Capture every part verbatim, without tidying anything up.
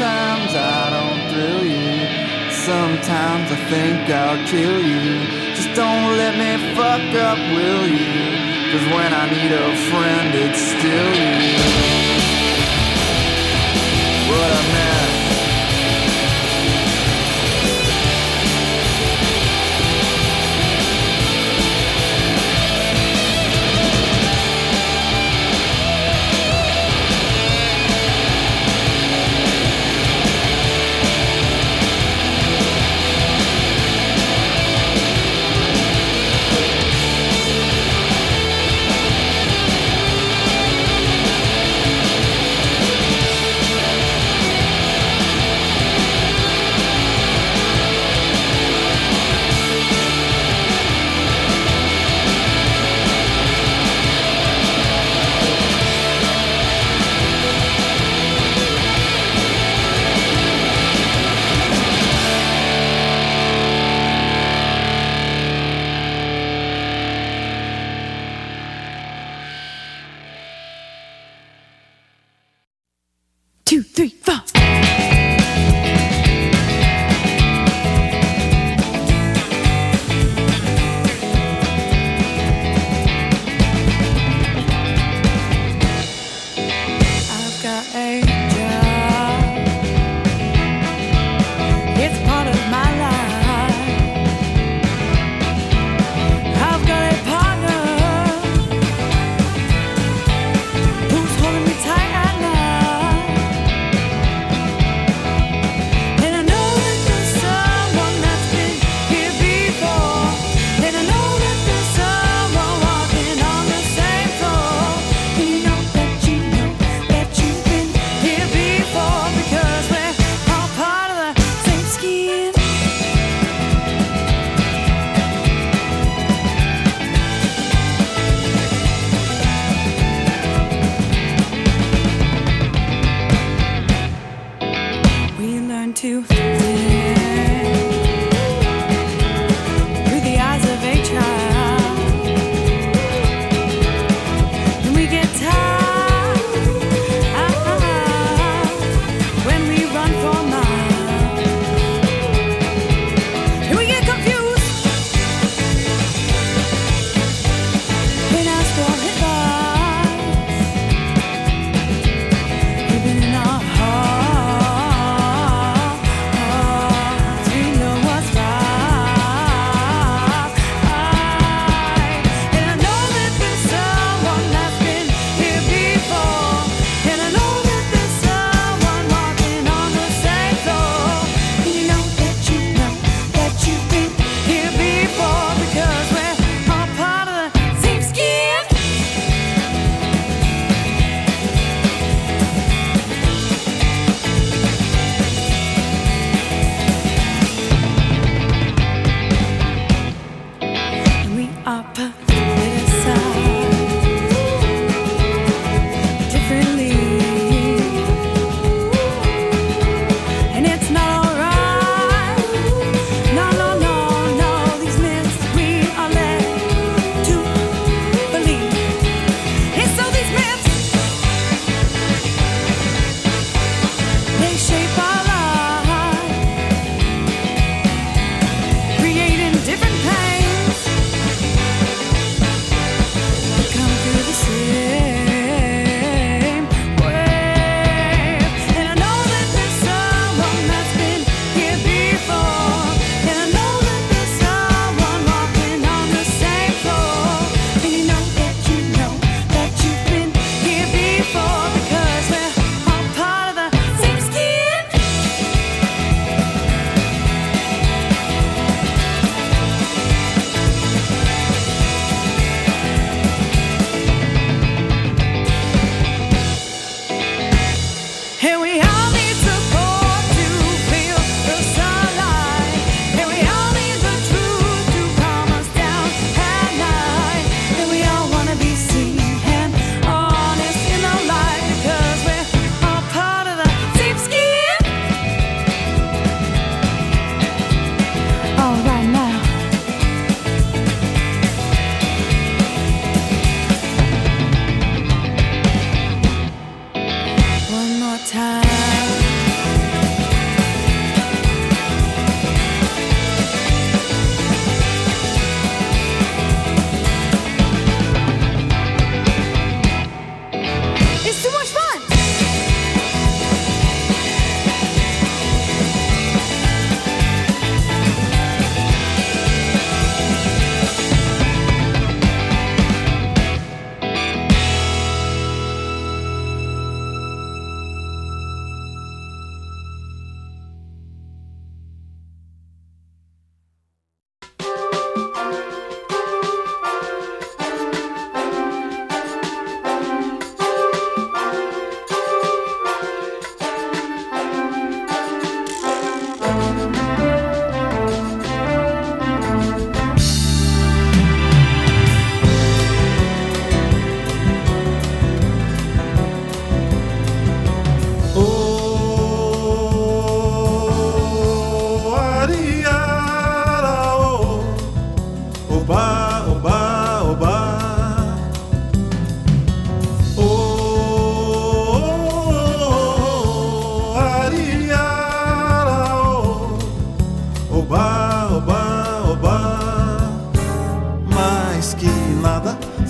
Sometimes I don't thrill you. Sometimes I think I'll kill you. Just don't let me fuck up, will you? 'Cause when I need a friend, it's still you. What a mess. Two, three, four. I've got a job. It's part of my life. I've got a partner who's holding me tight at night. And I know that there's someone that's been here before. And I know that there's someone walking on the same floor. And you know that you know that you've been here before, because we're all part of the same skin. We learn to think through the eyes of a child. And we get tired when we run for miles. And we get confused when asked for advice. Even in our heart,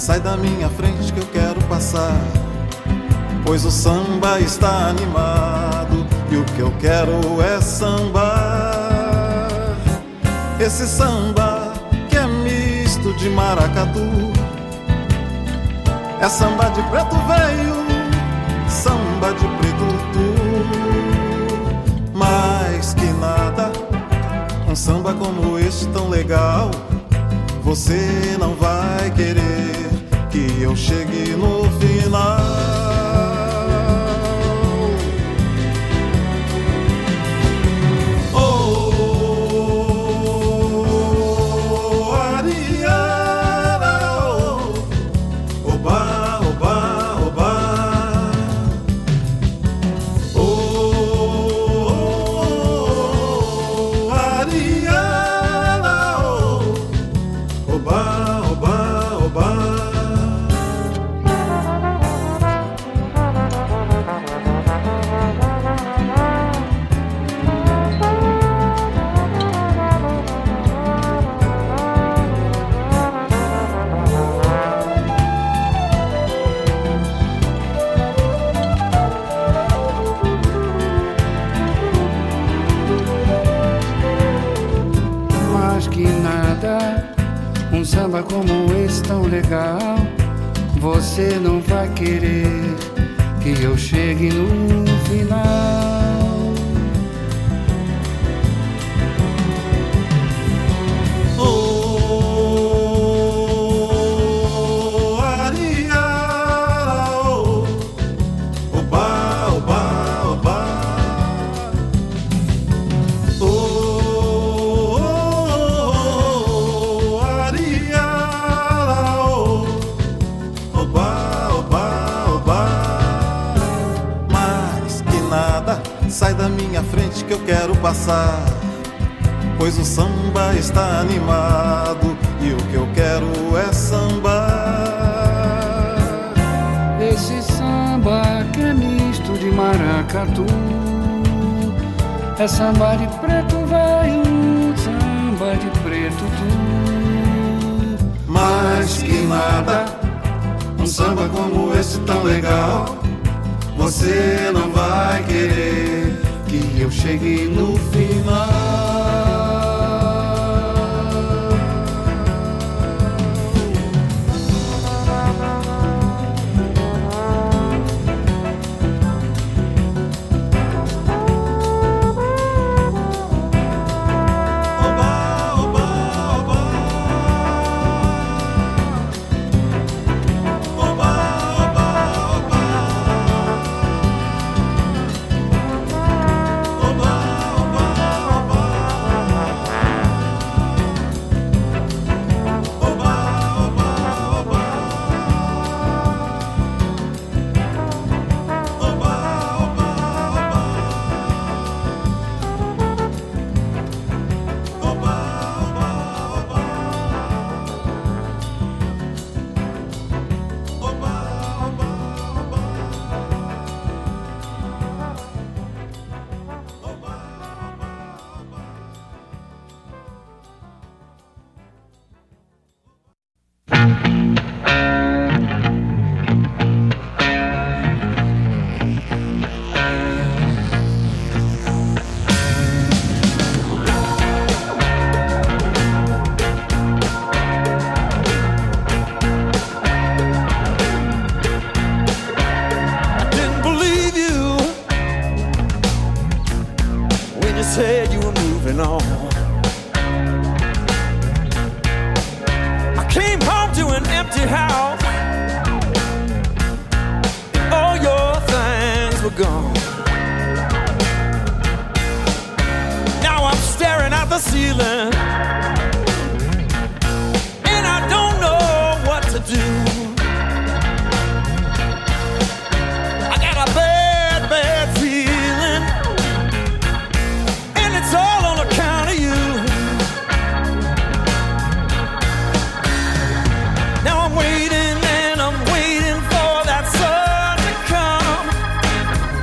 sai da minha frente que eu quero passar, pois o samba está animado e o que eu quero é sambar. Esse samba que é misto de maracatu, é samba de preto velho, samba de preto tu. Mais que nada, um samba como este tão legal, você não vai querer que eu chegue no final. Um samba como esse tão legal, você não vai querer que eu chegue no final. Oh, Ariara, oh, oba, oba, oba. Oh, sai da minha frente que eu quero passar, pois o samba está animado e o que eu quero é sambar. Esse samba que é misto de maracatu, é samba de preto velho, samba de preto tu. Mais que nada, um samba como esse tão legal, você não vai querer que eu chegue no final.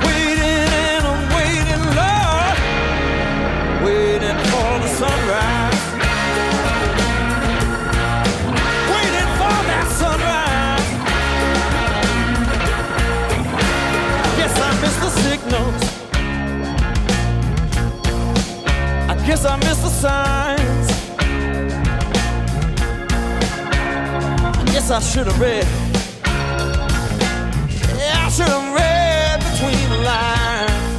Sunrise. guess I missed the signs. I guess I should have read. Yeah, I should have read between the lines.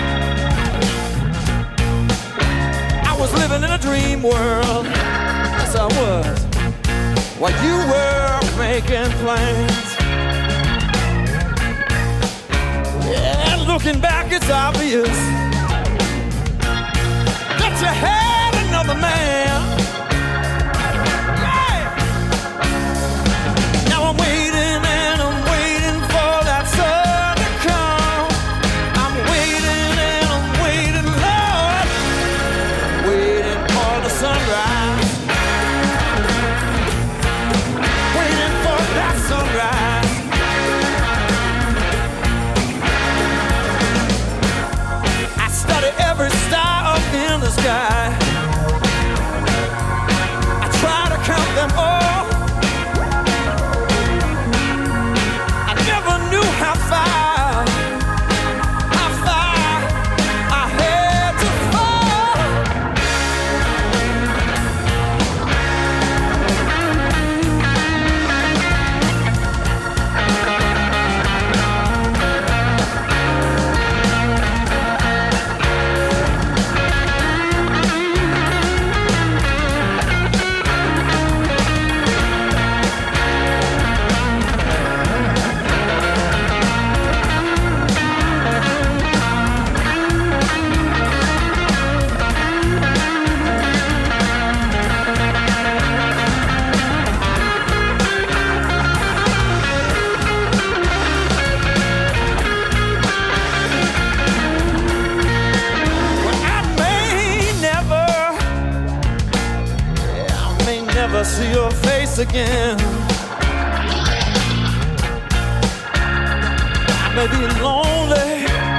I was living in a dream world. Yes, I was. While you were making plans. Yeah, looking back, it's obvious that you had another man. Yeah. Now I'm waiting and I'm waiting for that sun to come. I'm waiting and I'm waiting, Lord, waiting for the sunrise. Waiting for that sunrise. Every star up in the sky, I try to count them all. I never knew how far, how far I had to fall. See your face again. I may be lonely,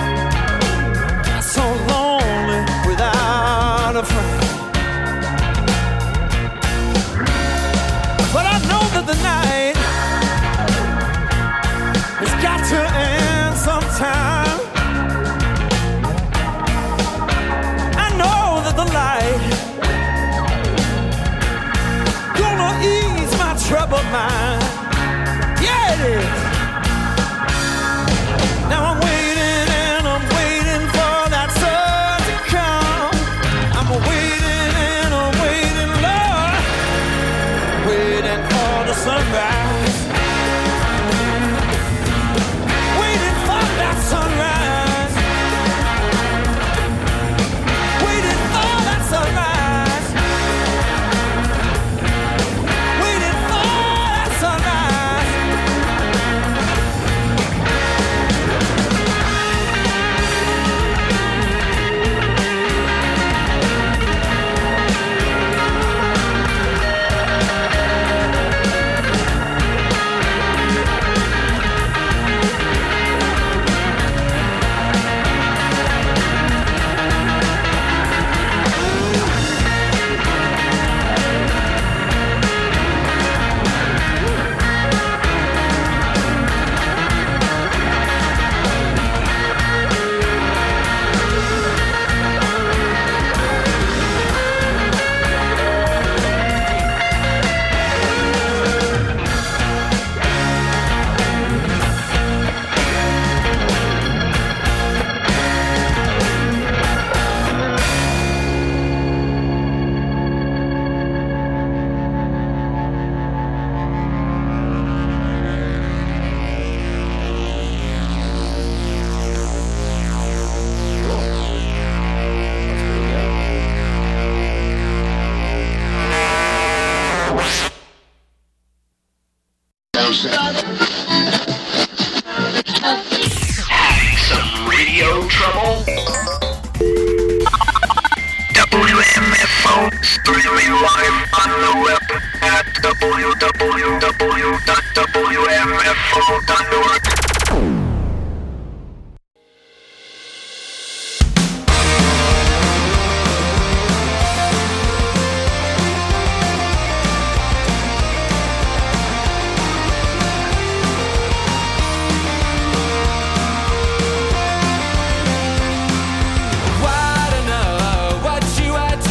so lonely without a friend. But I know that the night has got to end sometime. I know that the light ease my troubled mind. Yeah, it is. Now I'm waiting and I'm waiting for that sun to come. I'm waiting and I'm waiting, Lord, waiting for the sunrise. Waiting for that sunrise. Waiting for that sunrise. Some radio trouble? W M F O streaming live on the web at w w w dot w m f o dot org. Why don't know what you are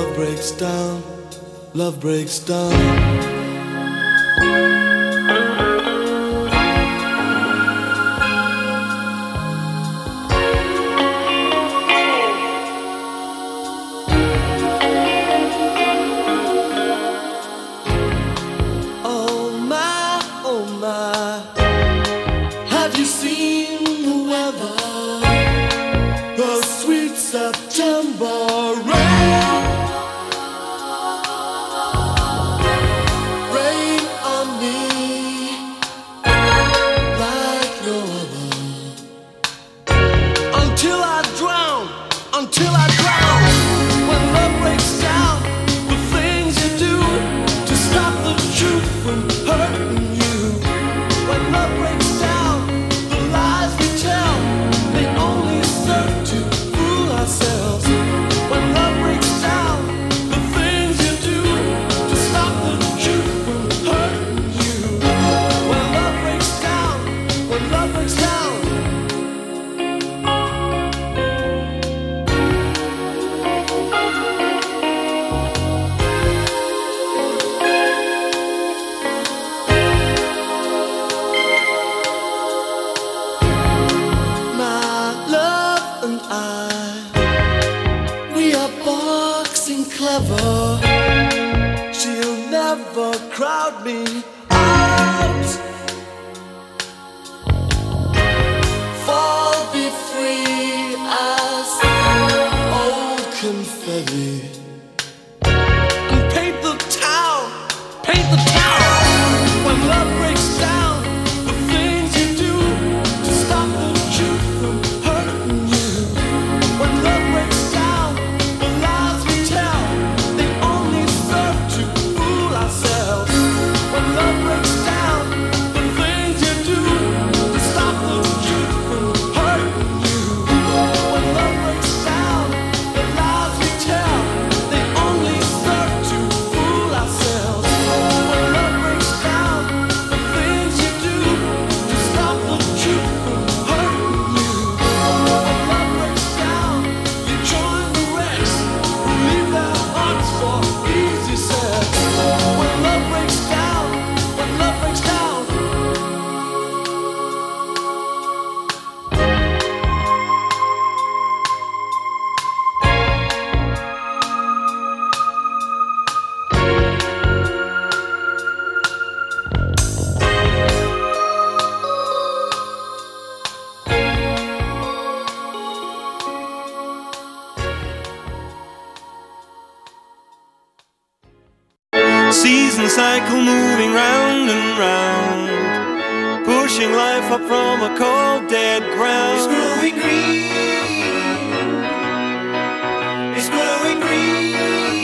love breaks down, love breaks down. Season cycle moving round and round, pushing life up from a cold dead ground. It's growing green, it's growing green.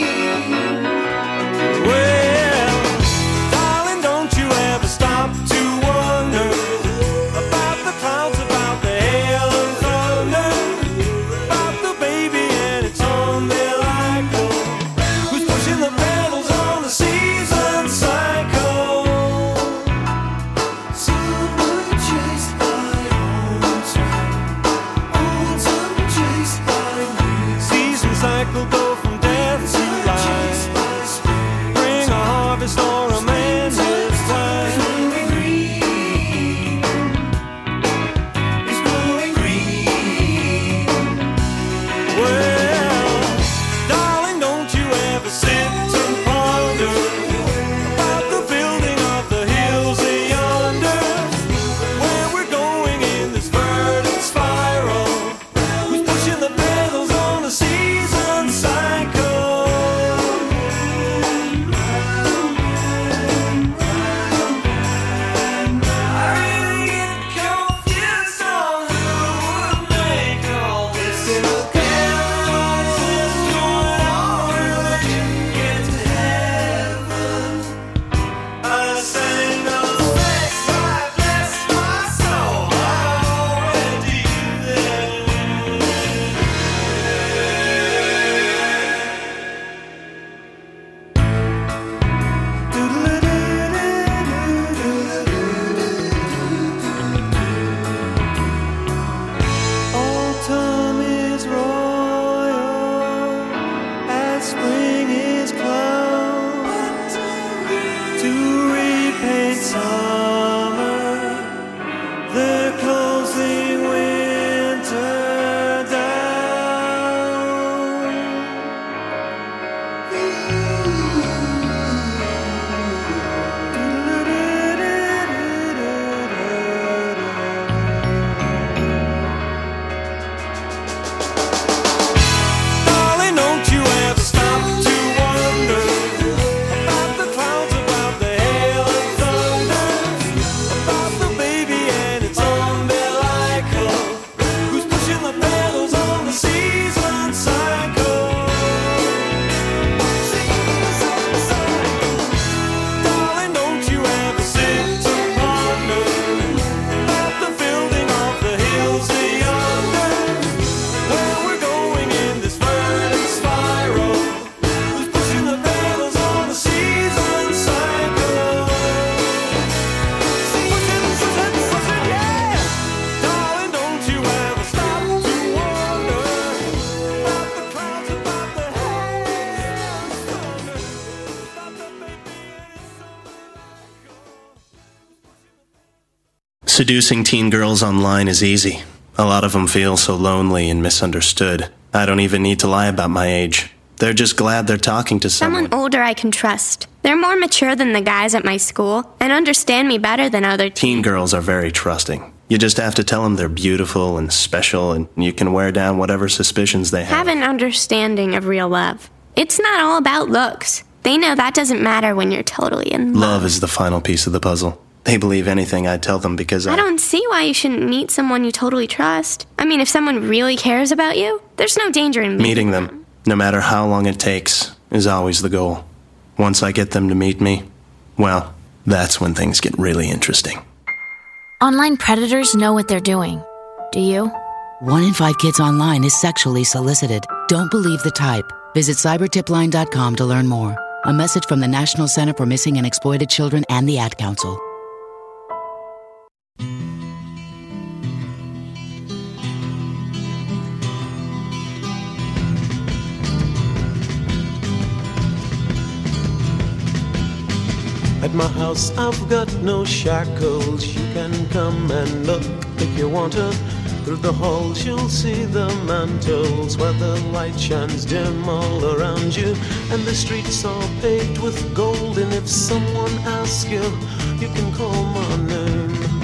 Well, darling, don't you ever stop to wonder about the clouds, about the hail and thunder, about the baby and its umbilical, who's pushing the pedals on the sea. Autumn is royal as spring. Seducing teen girls online is easy. A lot of them feel so lonely and misunderstood. I don't even need to lie about my age. They're just glad they're talking to someone. Someone older I can trust. They're more mature than the guys at my school and understand me better than other teens. Teen girls are very trusting. You just have to tell them they're beautiful and special, and you can wear down whatever suspicions they have. Have an understanding of real love. It's not all about looks. They know that doesn't matter when you're totally in love. Love is the final piece of the puzzle. They believe anything I tell them because I... I don't see why you shouldn't meet someone you totally trust. I mean, if someone really cares about you, there's no danger in meeting, meeting them. them. No matter how long it takes, is always the goal. Once I get them to meet me, well, that's when things get really interesting. Online predators know what they're doing. Do you? One in five kids online is sexually solicited. Don't believe the type. Visit cyber tip line dot com to learn more. A message from the National Center for Missing and Exploited Children and the Ad Council. At my house I've got no shackles. You can come and look if you want to. Through the halls you'll see the mantles where the light shines dim all around you. And the streets are paved with gold. And if someone asks you, you can call my name.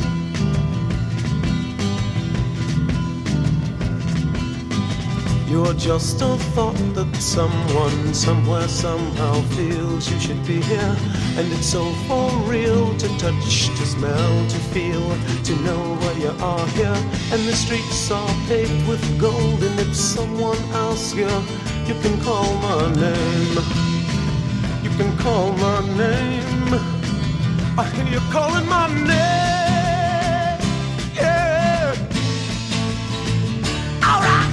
You're just a thought that someone, somewhere, somehow feels you should be here. And it's so for real to touch, to smell, to feel, to know where you are here. And the streets are paved with gold. And if someone asks you, you can call my name. You can call my name. I hear you calling my name. Yeah. All right.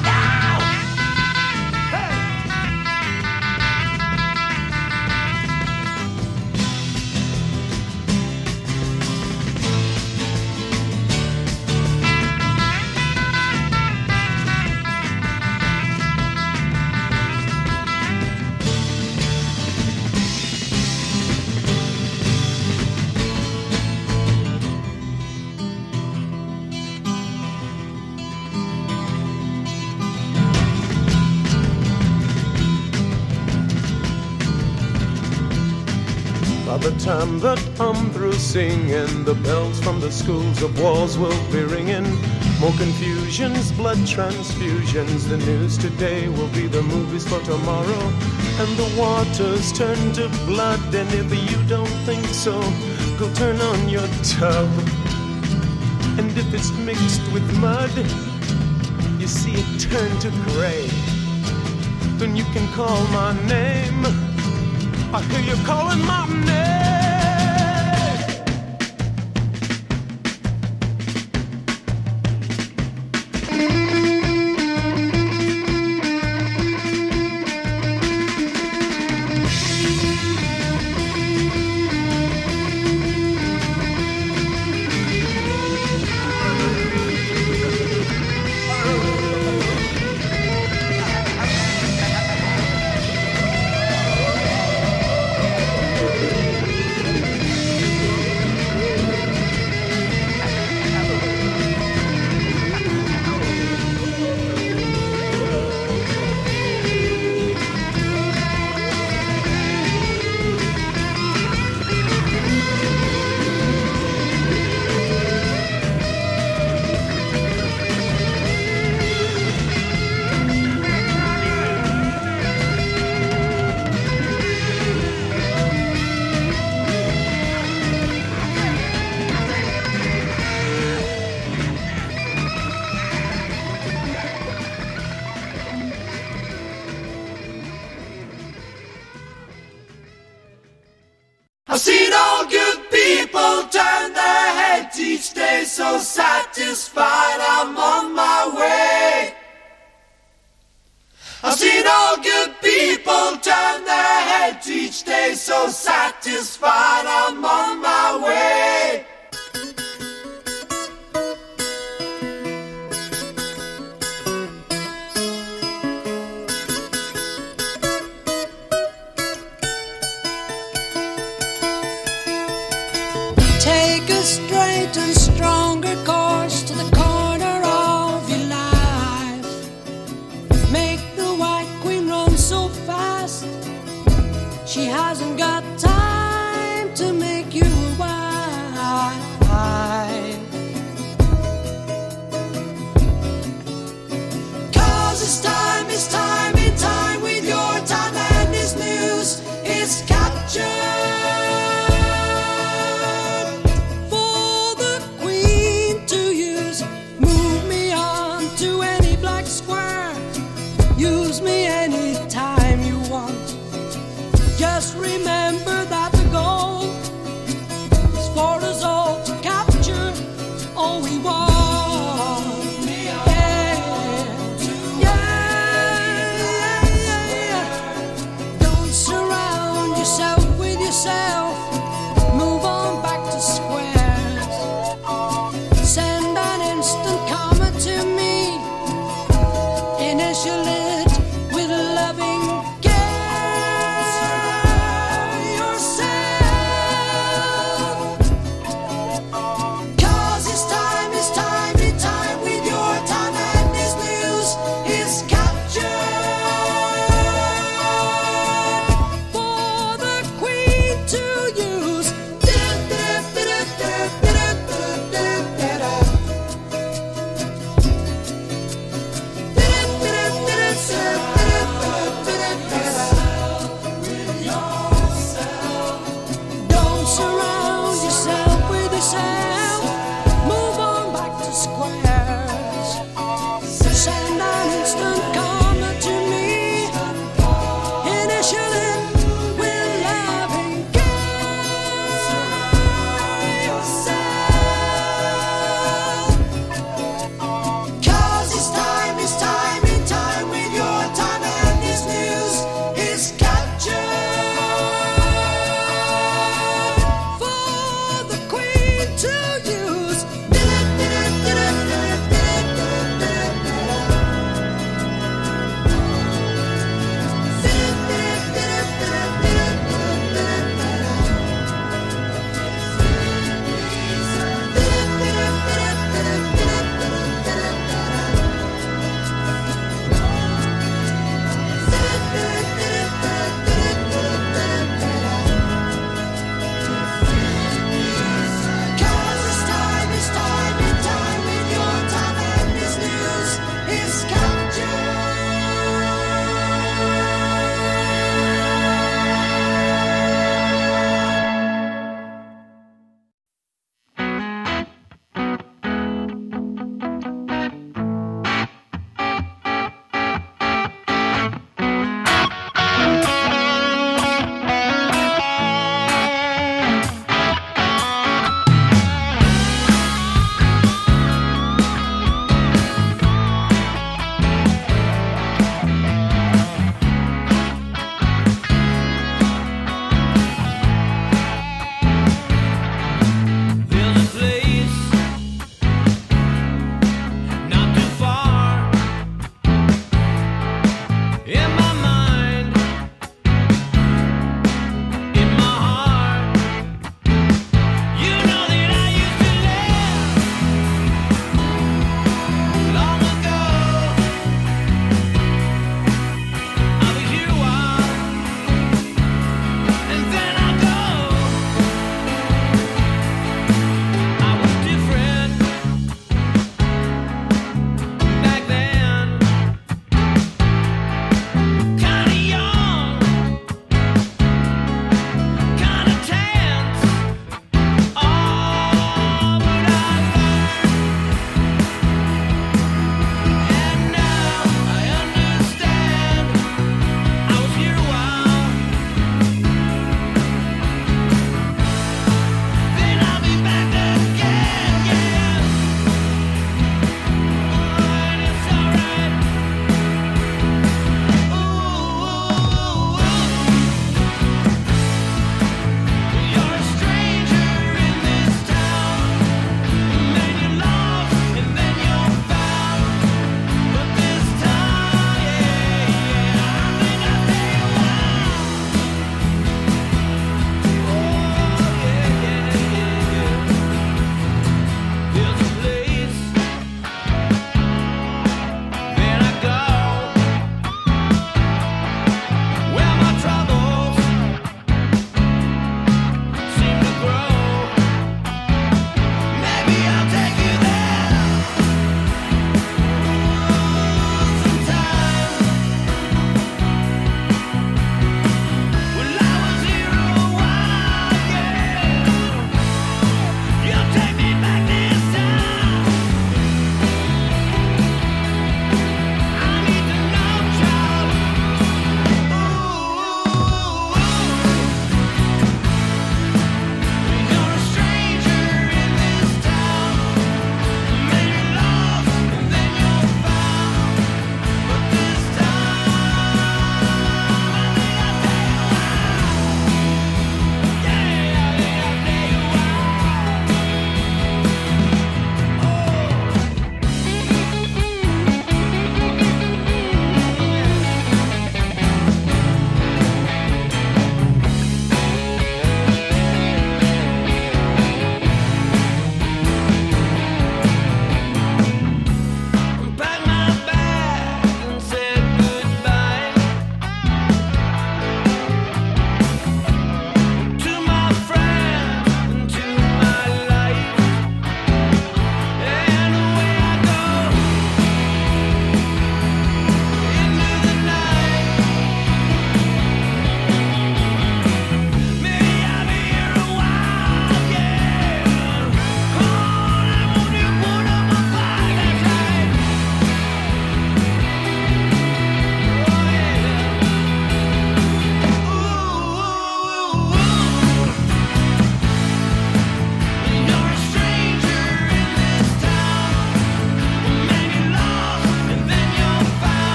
By the time that I'm through singing, the bells from the schools of wars will be ringing. More confusions, blood transfusions. The news today will be the movies for tomorrow. And the waters turn to blood. And if you don't think so, go turn on your tub. And if it's mixed with mud, you see it turn to gray. Then you can call my name. I hear you calling my name. I've seen all good people turn their heads each day, so satisfied I'm on my way. I've seen all good people turn their heads each day, so satisfied I'm on my way. Take a stranger straight and stronger course to the corner of your life. Make the White Queen run so fast, she hasn't got time to make you a wife. Cause it's time, it's time, in time with your time, and this news is captured for the Queen to use. Move me on to any black square, use me anytime you want. Just remember that the goal is for us all to capture all we want. Move on back to squares. Send an instant comment to me. Initial it with loving care. You're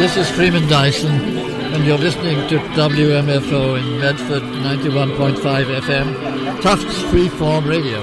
this is Freeman Dyson, and you're listening to W M F O in Medford, ninety-one point five F M, Tufts Freeform Radio.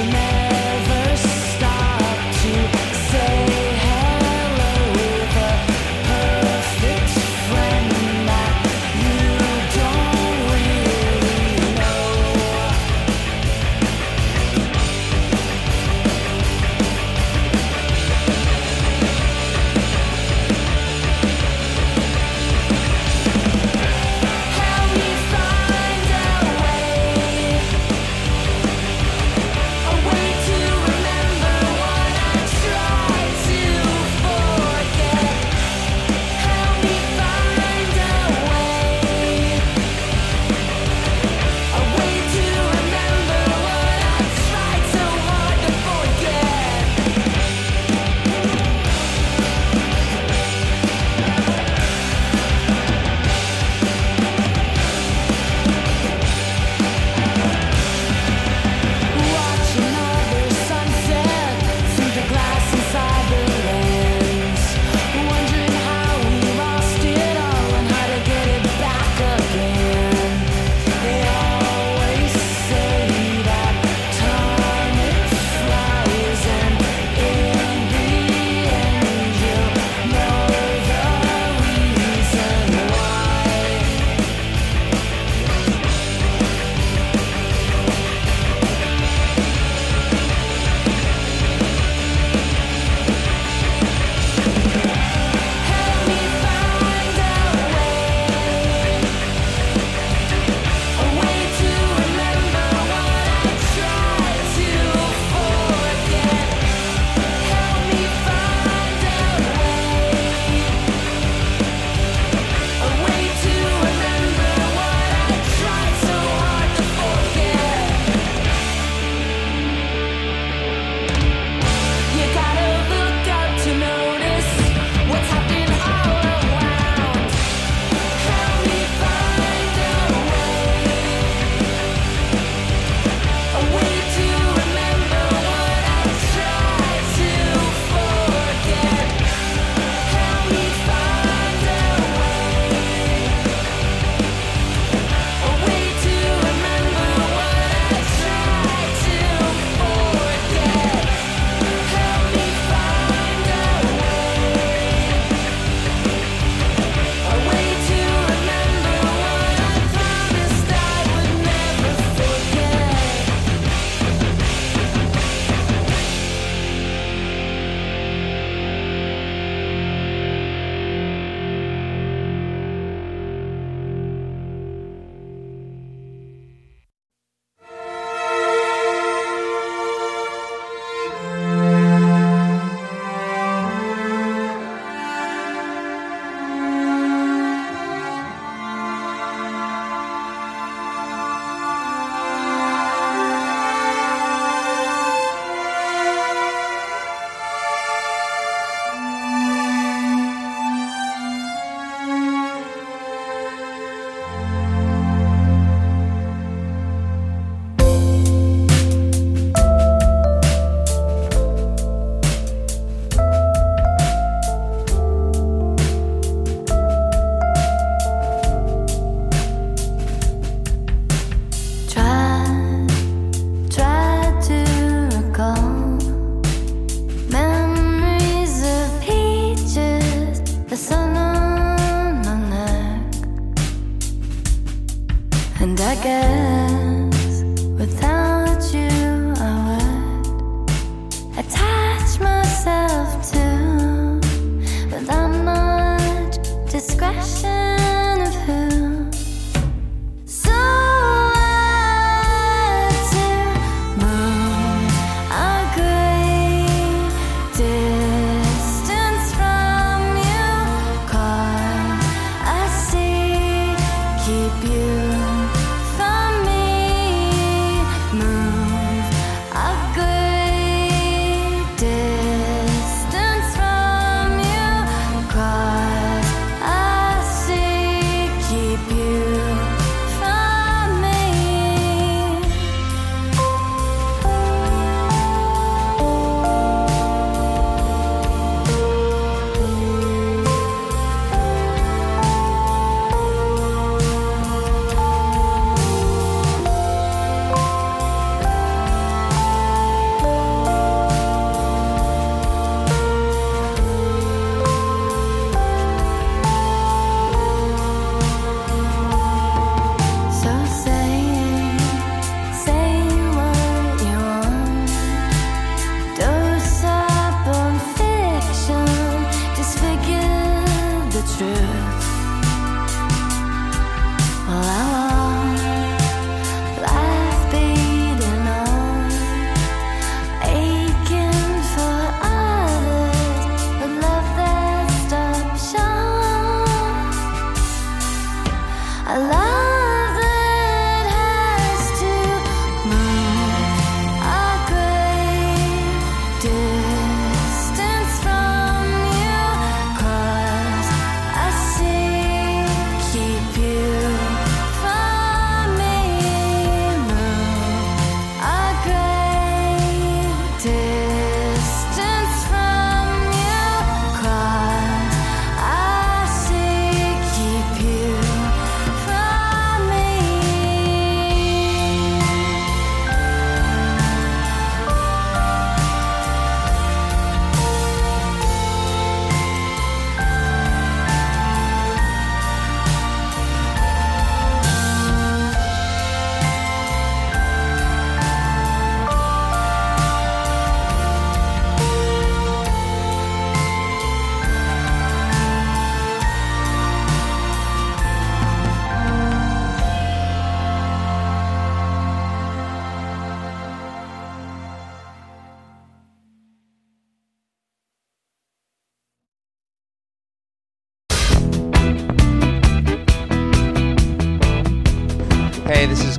Wait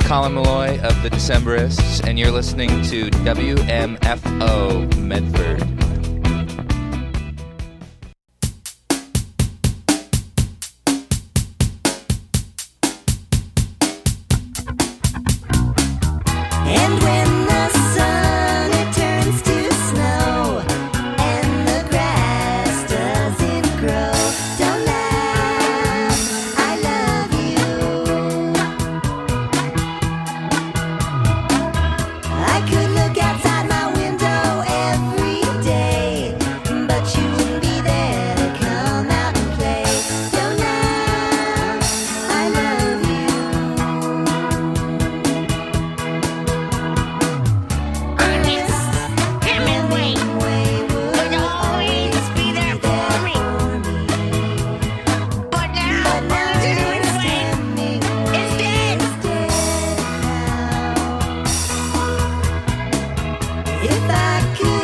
Colin Malloy of the Decemberists, and you're listening to W M F O Medford. And when the sun it turns to snow and the grass doesn't grow, don't laugh, I love you. I could look outside my window every day, but you wouldn't be there to come out and play. Don't laugh, I love you. If I could